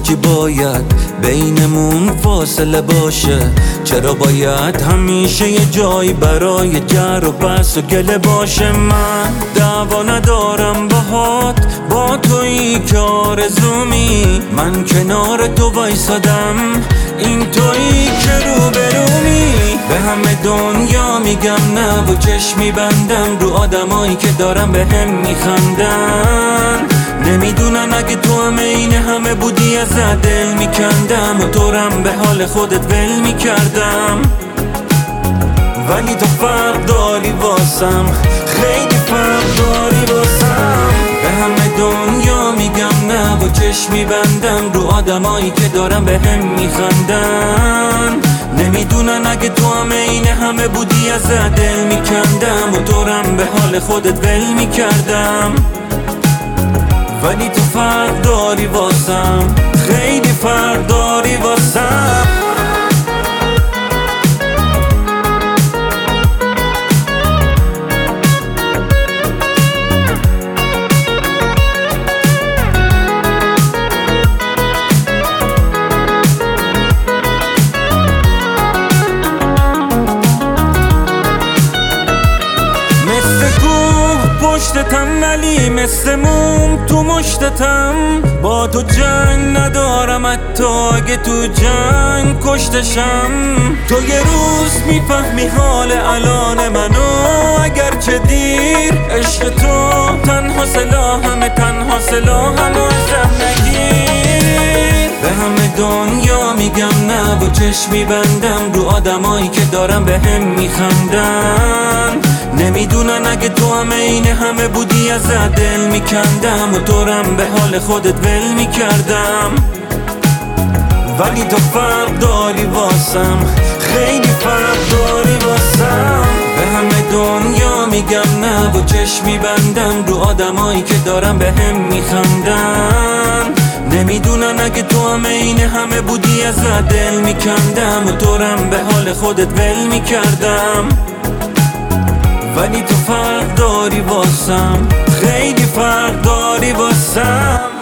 چی باید بینمون فاصله باشه؟ چرا باید همیشه یه جایی برای جر و بحث و گله باشه؟ من دعوا ندارم باهات، با تویی که آرزومی، من کنار تو وایسادم، این تویی که روبرومی. به همه دنیا میگم نه و چشمی بندم رو آدمایی که دارم به هم میخندن. نمیدونن اگه تو هم این همه بودی از دل میکندم و تورم به حال خودت ول میکردم. ولی تو فرق داری واسم، خیلی فرق داری واسم. به همه دنیا میگم نه و چشمی بندم رو آدمایی که دارم به هم میخندن. نمیدونن اگه تو هم این همه بودی از دل میکندم و تورم به حال خودت ول میکردم. ولی تو فرق داری واسم، خیلی فرق داری واسم. پشتتم ولی مثل موم تو مشتتم، با تو جنگ ندارم حتی اگه تو جنگ کشتشم. تو یه روز میفهمی حال الان منو اگرچه دیر، عشق تو تنها سلاحمه، تنها سلاحمو ازم نگیر. به همه دنیا میگم نه و چشمی بندم رو آدمایی که دارم به هم میخندن. نمیدونن اگه تو هم این همه بودی از دل میکندم و تورم به حال خودت ول میکردم. ولی تو فرق داری واسم، خیلی فرق داری واسم. به همه دنیا میگم نه و چشمی بندم رو آدمایی که دارم به هم میخندن. نمیدونن اگه تو هم این همه بودی از دل میکندم و تورم به حال خودت ول میکردم. ولی تو فرق داری واسم، خیلی فرق داری واسم.